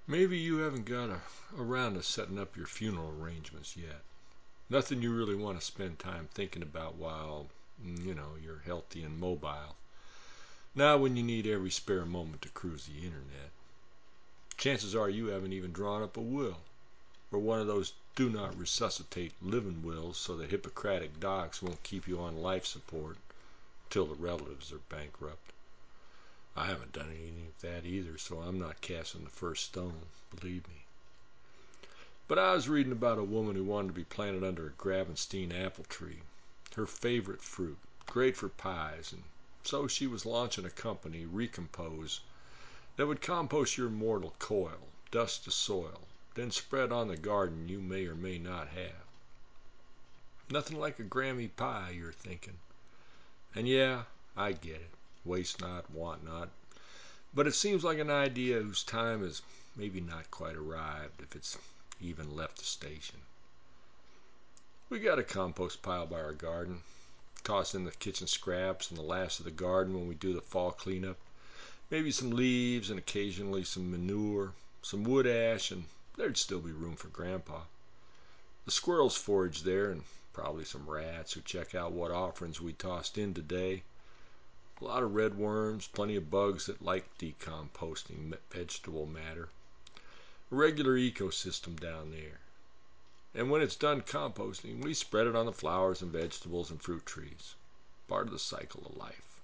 Maybe you haven't got around to setting up your funeral arrangements yet. Nothing you really want to spend time thinking about while, you're healthy and mobile. Not when you need every spare moment to cruise the internet. Chances are you haven't even drawn up a will, or one of those do not resuscitate living wills so the Hippocratic docs won't keep you on life support till the relatives are bankrupt. I haven't done any of that either, so I'm not casting the first stone, believe me. But I was reading about a woman who wanted to be planted under a Gravenstein apple tree, her favorite fruit, great for pies, and so she was launching a company, Recompose, that would compost your mortal coil, dust to soil, then spread on the garden you may or may not have. Nothing like a Grammy pie, you're thinking. And yeah, I get it. Waste not, want not. But it seems like an idea whose time has maybe not quite arrived, if it's even left the station. We got a compost pile by our garden. Toss in the kitchen scraps and the last of the garden when we do the fall cleanup. Maybe some leaves and occasionally some manure, some wood ash, and there'd still be room for Grandpa. The squirrels forage there, and probably some rats who check out what offerings we tossed in today. A lot of red worms, plenty of bugs that like decomposting vegetable matter. A regular ecosystem down there. And when it's done composting, we spread it on the flowers and vegetables and fruit trees. Part of the cycle of life.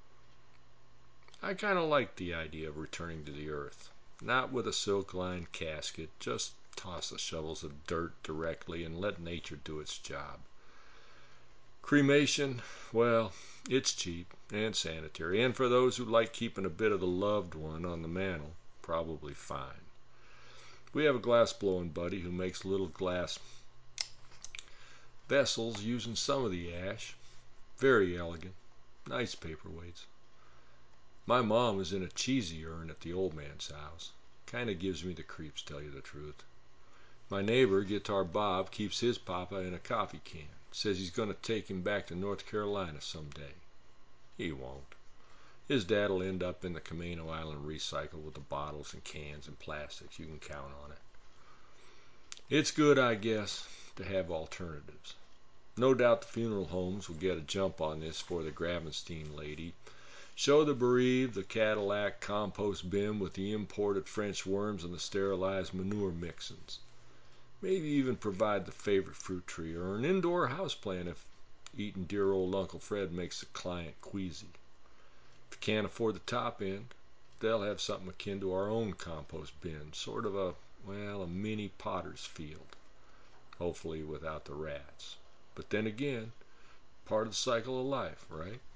I kind of like the idea of returning to the earth. Not with a silk-lined casket, just toss the shovels of dirt directly and let nature do its job. Cremation, well, it's cheap and sanitary, and for those who like keeping a bit of the loved one on the mantle, probably fine. We have a glass-blowing buddy who makes little glass vessels using some of the ash. Very elegant. Nice paperweights. My mom is in a cheesy urn at the old man's house. Kind of gives me the creeps, tell you the truth. My neighbor, Guitar Bob, keeps his papa in a coffee can. Says he's going to take him back to North Carolina someday. He won't. His dad'll end up in the Camino Island recycle with the bottles and cans and plastics. You can count on it. It's good, I guess, to have alternatives. No doubt the funeral homes will get a jump on this for the Gravenstein lady. Show the bereaved the Cadillac compost bin with the imported French worms and the sterilized manure mixins. Maybe even provide the favorite fruit tree or an indoor houseplant if eating dear old Uncle Fred makes the client queasy. If you can't afford the top end, they'll have something akin to our own compost bin, sort of a mini potter's field. Hopefully without the rats. But then again, part of the cycle of life, right?